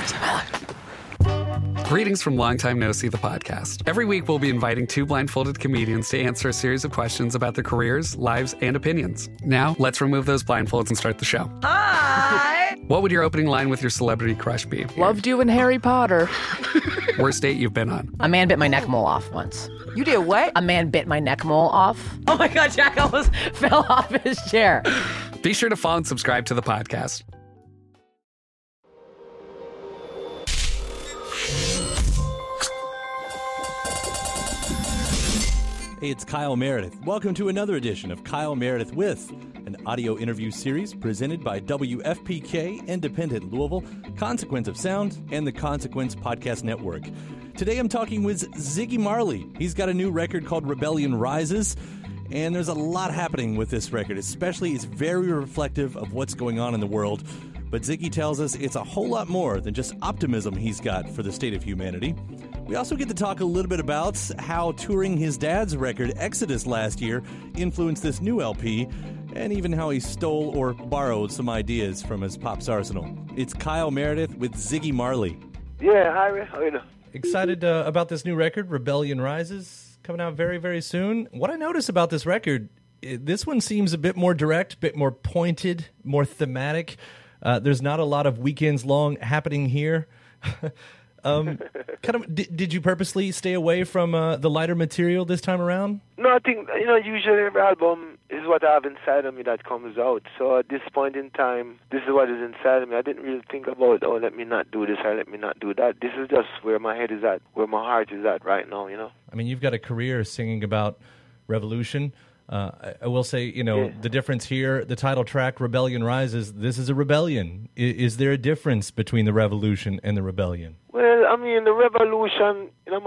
Greetings from Long Time No See, the podcast. Every week, we'll be inviting two blindfolded comedians to answer a series of questions about their careers, lives, and opinions. Now, let's remove those blindfolds and start the show. Hi! What would your opening line with your celebrity crush be? Loved you in Harry Potter. Worst date you've been on? A man bit my neck mole off once. You did what? A man bit my neck mole off. Oh my God, Jack almost fell off his chair. Be sure to follow and subscribe to the podcast. Hey, it's Kyle Meredith. Welcome to another edition of Kyle Meredith With, an audio interview series presented by WFPK, Independent Louisville, Consequence of Sound, and the Consequence Podcast Network. Today I'm talking with Ziggy Marley. He's got a new record called Rebellion Rises, and there's a lot happening with this record, especially it's very reflective of what's going on in the world. But Ziggy tells us it's a whole lot more than just optimism he's got for the state of humanity. We also get to talk a little bit about how touring his dad's record, Exodus, last year influenced this new LP, and even how he stole or borrowed some ideas from his Pop's arsenal. It's Kyle Meredith with Ziggy Marley. Yeah, hi, how you doing? Excited about this new record, Rebellion Rises, coming out very, very soon. What I notice about this record, this one seems a bit more direct, a bit more pointed, more thematic. There's not a lot of weekends long happening here. Did you purposely stay away from the lighter material this time around? No, I think, usually every album is what I have inside of me that comes out. So at this point in time, this is what is inside of me. I didn't really think about, let me not do this or let me not do that. This is just where my head is at, where my heart is at right now, I mean, you've got a career singing about revolution. I will say, the difference here, the title track, Rebellion Rises, this is a rebellion. Is there a difference between the revolution and the rebellion? Well, I mean, the revolution,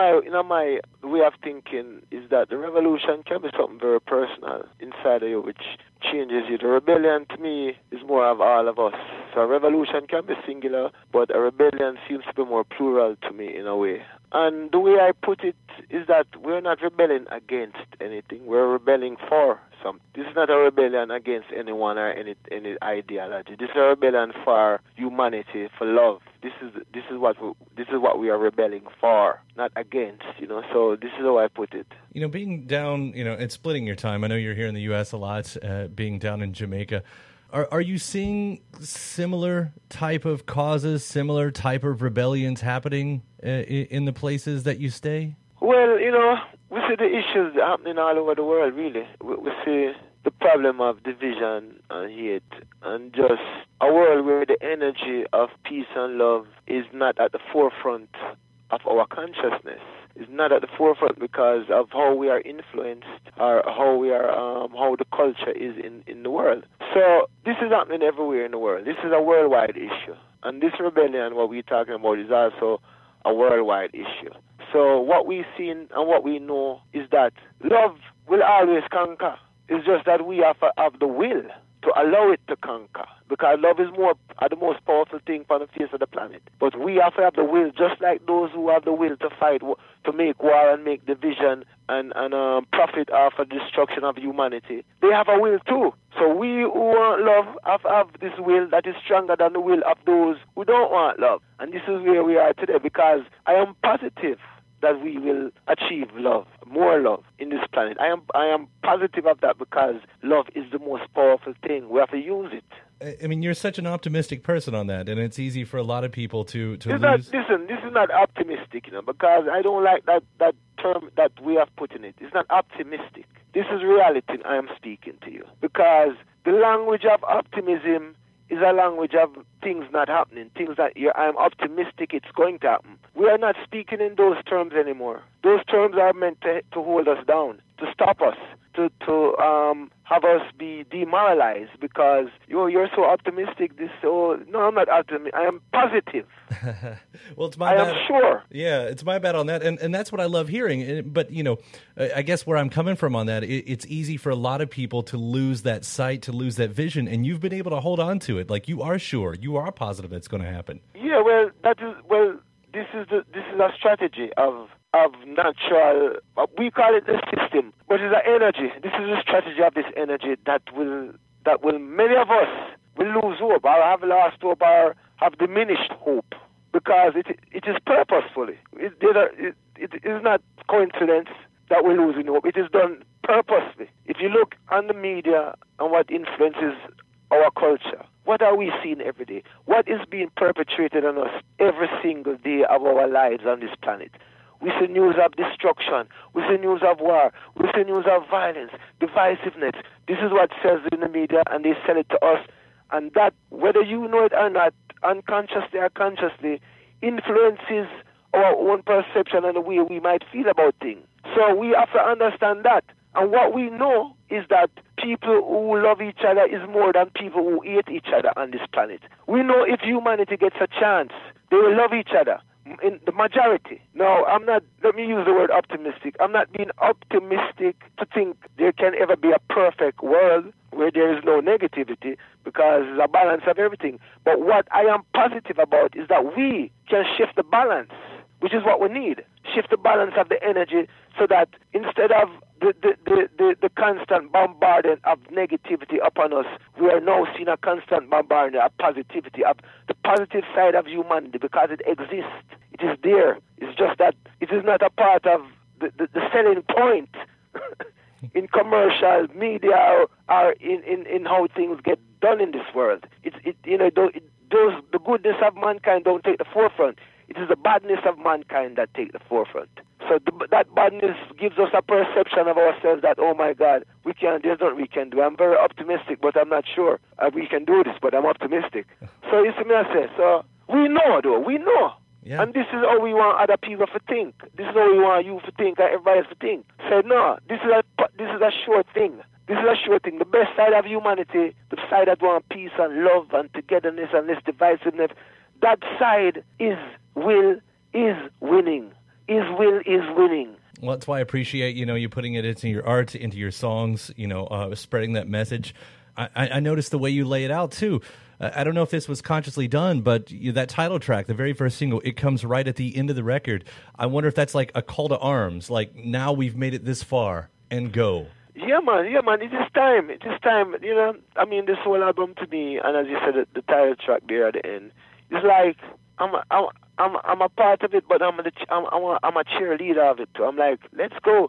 my way of thinking is that the revolution can be something very personal inside of you, which changes you. The rebellion, to me, is more of all of us. So a revolution can be singular, but a rebellion seems to be more plural to me in a way. And the way I put it is that we're not rebelling against anything. We're rebelling for something. This is not a rebellion against anyone or any ideology. This is a rebellion for humanity, for love. This is what we are rebelling for, not against. So this is how I put it. Being down, and splitting your time. I know you're here in the U.S. a lot. Being down in Jamaica. Are you seeing similar type of causes, similar type of rebellions happening in the places that you stay? Well, we see the issues happening all over the world, really. We see the problem of division and hate and just a world where the energy of peace and love is not at the forefront of our consciousness. It's not at the forefront because of how we are influenced or how the culture is in the world. So this is happening everywhere in the world. This is a worldwide issue. And this rebellion, what we're talking about, is also a worldwide issue. So what we've seen and what we know is that love will always conquer. It's just that we have to have the will to allow it to conquer, because love is the most powerful thing on the face of the planet. But we have to have the will, just like those who have the will to fight, to make war and make division and profit off the destruction of humanity. They have a will too. So we who want love have this will that is stronger than the will of those who don't want love. And this is where we are today, because I am positive that we will achieve love, more love in this planet. I am positive of that, because love is the most powerful thing. We have to use it. I mean, you're such an optimistic person on that, and it's easy for a lot of people to lose. Listen, this is not optimistic, because I don't like that term that we have put in it. It's not optimistic. This is reality I am speaking to you, because the language of optimism is a language of things not happening, things that I'm optimistic it's going to happen. We are not speaking in those terms anymore. Those terms are meant to hold us down, to stop us, to have us be demoralized, because you're so optimistic. No, I'm not optimistic. I am positive. Well, it's my bad. I am sure. Yeah, it's my bad on that, and that's what I love hearing. But I guess where I'm coming from on that, it's easy for a lot of people to lose that sight, to lose that vision, and you've been able to hold on to it. Like, you are sure, you are positive it's going to happen. Yeah, this is a strategy of natural. We call it the system, but it's an energy. This is a strategy of this energy that will many of us will lose hope, or have lost hope, or have diminished hope. because it is purposefully. It is not coincidence that we're losing hope. It is done purposely. If you look on the media and what influences our culture, what are we seeing every day? What is being perpetrated on us every single day of our lives on this planet? We see news of destruction. We see news of war. We see news of violence, divisiveness. This is what sells in the media, and they sell it to us. And that, whether you know it or not, unconsciously or consciously, influences our own perception and the way we might feel about things. So we have to understand that. And what we know is that people who love each other is more than people who hate each other on this planet. We know if humanity gets a chance, they will love each other. In the majority. Now, let me use the word optimistic. I'm not being optimistic to think there can ever be a perfect world where there is no negativity, because there's a balance of everything. But what I am positive about is that we can shift the balance, which is what we need. Shift the balance of the energy so that instead of the constant bombardment of negativity upon us, we are now seeing a constant bombardment of positivity, of the positive side of humanity, because it exists. It is there. It's just that it is not a part of the selling point in commercial media or in how things get done in this world. The goodness of mankind don't take the forefront. It is the badness of mankind that take the forefront. So that badness gives us a perception of ourselves that, oh my God, there's nothing we can do. I'm very optimistic, but I'm not sure we can do this, but I'm optimistic. So you see me, I say, so we know though, we know. Yeah. And this is how we want other people to think. This is how we want you to think and everybody else to think. So no, this is a sure thing. This is a sure thing. The best side of humanity, the side that wants peace and love and togetherness and less divisiveness, that side is winning. Is winning. Well, that's why I appreciate, you putting it into your art, into your songs, spreading that message. I noticed the way you lay it out, too. I don't know if this was consciously done, but that title track, the very first single, it comes right at the end of the record. I wonder if that's like a call to arms, like now we've made it this far and go. Yeah, man. It is time. This whole album to me, and as you said, the title track there at the end, it's like I'm a part of it, but I'm a cheerleader of it too. I'm like, let's go,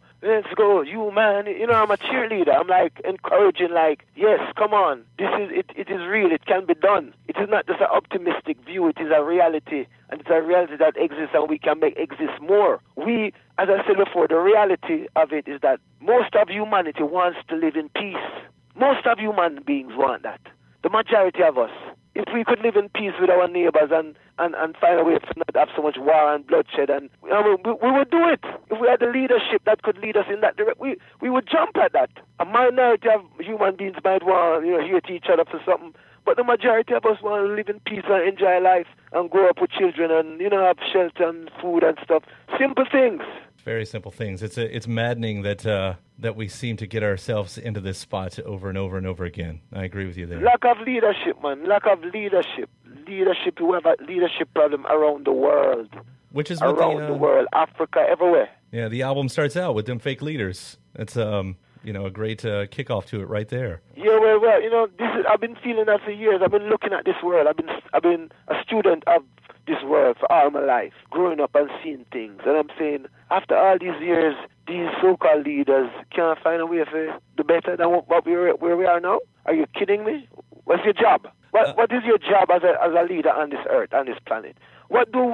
you man. I'm a cheerleader. I'm like encouraging, like, yes, come on, this is it. It is real. It can be done. It is not just an optimistic view. It is a reality, and it's a reality that exists, and we can make exist more. We, as I said before, the reality of it is that most of humanity wants to live in peace. Most of human beings want that. The majority of us. If we could live in peace with our neighbors and find a way to not have so much war and bloodshed, and we would do it. If we had the leadership that could lead us in that direction, we would jump at that. A minority of human beings might want hate each other for something, but the majority of us want to live in peace and enjoy life and grow up with children and have shelter and food and stuff. Simple things. Very simple things. It's maddening that we seem to get ourselves into this spot over and over and over again. I agree with you there. Lack of leadership, man. Lack of leadership. Leadership. We have a leadership problem around the world. Which is what around the world, Africa, everywhere. Yeah, the album starts out with them fake leaders. That's a great kickoff to it right there. Yeah, well, I've been feeling that for years. I've been looking at this world. I've been a student of this world for all my life, growing up and seeing things. And I'm saying, after all these years, these so-called leaders can't find a way for the better than where we are now? Are you kidding me? What's your job? What is your job as a leader on this earth, on this planet? What do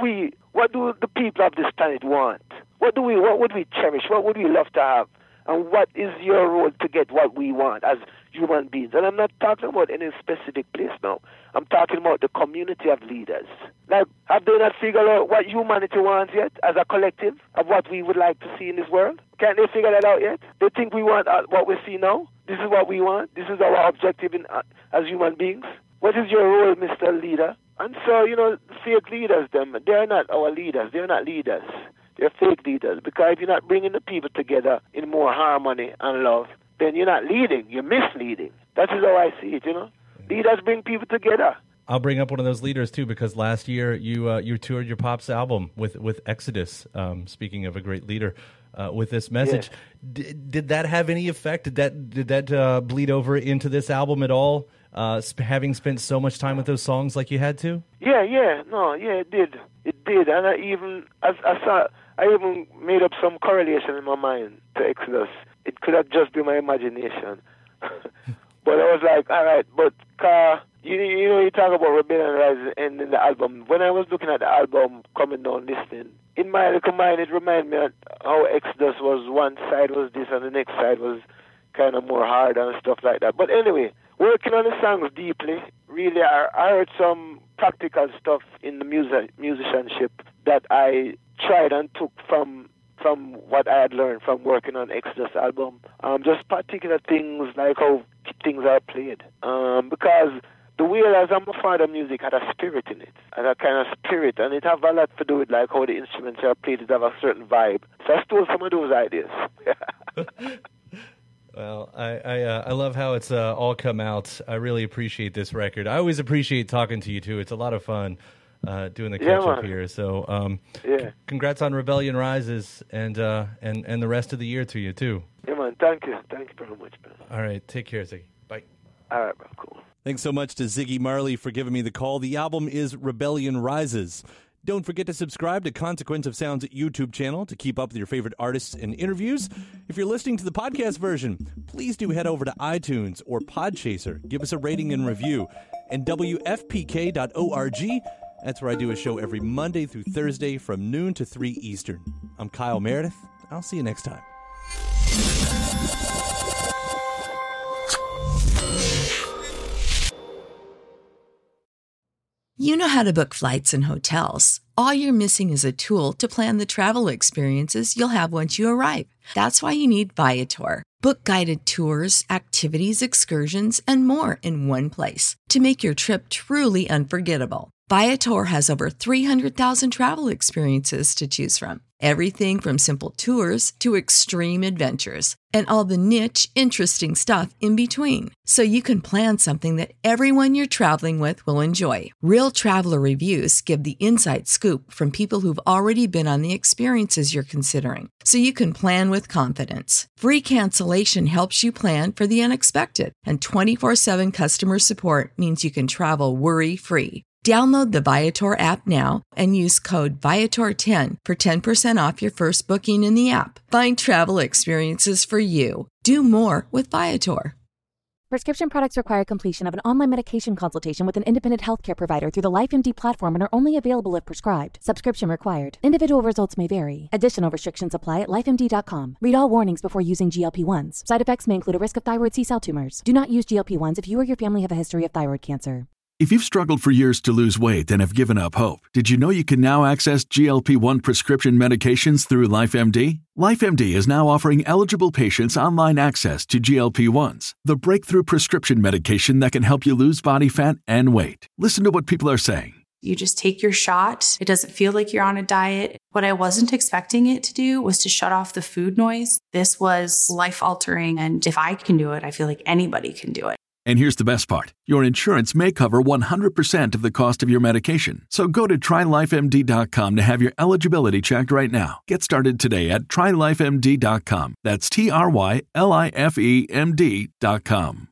the people of this planet want? What would we cherish? What would we love to have? And what is your role to get what we want as human beings? And I'm not talking about any specific place now. I'm talking about the community of leaders. Like, have they not figured out what humanity wants yet as a collective of what we would like to see in this world? Can't they figure that out yet? They think we want what we see now? This is what we want? This is our objective as human beings? What is your role, Mr. Leader? And so, fake leaders, they're not our leaders. They're not leaders. They're fake leaders, because if you're not bringing the people together in more harmony and love, then you're not leading, you're misleading. That is how I see it, Leaders bring people together. I'll bring up one of those leaders, too, because last year you toured your Pops album with Exodus, speaking of a great leader, with this message. Yeah. Did that have any effect? Did that bleed over into this album at all, having spent so much time with those songs like you had to? Yeah, it did. It did, and I even made up some correlation in my mind to Exodus. It could have just been my imagination. But I was like, all right, but you know, you talk about Rebellion Rise and in the album. When I was looking at the album, coming down, listening, in my little mind, it reminded me of how Exodus was, one side was this and the next side was kind of more hard and stuff like that. But anyway, working on the songs deeply, really, I heard some practical stuff in the musicianship that I tried and took from what I had learned from working on Exodus album. Just particular things like how things are played. Because the Wailers and my father music had a spirit in it, had a kind of spirit, and it have a lot to do with like how the instruments are played. It have a certain vibe. So I stole some of those ideas. Well, I love how it's all come out. I really appreciate this record. I always appreciate talking to you too. It's a lot of fun doing the catch up here. So congrats on Rebellion Rises and the rest of the year to you too. Yeah, man. Thank you very much, man. All right, take care, Ziggy. Bye. All right, bro. Cool. Thanks so much to Ziggy Marley for giving me the call. The album is Rebellion Rises. Don't forget to subscribe to Consequence of Sound's YouTube channel to keep up with your favorite artists and interviews. If you're listening to the podcast version, please do head over to iTunes or Podchaser. Give us a rating and review. And WFPK.org. That's where I do a show every Monday through Thursday from noon to 3 Eastern. I'm Kyle Meredith. I'll see you next time. You know how to book flights and hotels. All you're missing is a tool to plan the travel experiences you'll have once you arrive. That's why you need Viator. Book guided tours, activities, excursions, and more in one place to make your trip truly unforgettable. Viator has over 300,000 travel experiences to choose from. Everything from simple tours to extreme adventures and all the niche, interesting stuff in between. So you can plan something that everyone you're traveling with will enjoy. Real traveler reviews give the inside scoop from people who've already been on the experiences you're considering. So you can plan with confidence. Free cancellation helps you plan for the unexpected. And 24/7 customer support means you can travel worry-free. Download the Viator app now and use code Viator10 for 10% off your first booking in the app. Find travel experiences for you. Do more with Viator. Prescription products require completion of an online medication consultation with an independent healthcare provider through the LifeMD platform and are only available if prescribed. Subscription required. Individual results may vary. Additional restrictions apply at lifemd.com. Read all warnings before using GLP-1s. Side effects may include a risk of thyroid C-cell tumors. Do not use GLP-1s if you or your family have a history of thyroid cancer. If you've struggled for years to lose weight and have given up hope, did you know you can now access GLP-1 prescription medications through LifeMD? LifeMD is now offering eligible patients online access to GLP-1s, the breakthrough prescription medication that can help you lose body fat and weight. Listen to what people are saying. You just take your shot. It doesn't feel like you're on a diet. What I wasn't expecting it to do was to shut off the food noise. This was life-altering, and if I can do it, I feel like anybody can do it. And here's the best part. Your insurance may cover 100% of the cost of your medication. So go to TryLifeMD.com to have your eligibility checked right now. Get started today at TryLifeMD.com. That's TryLifeMD.com.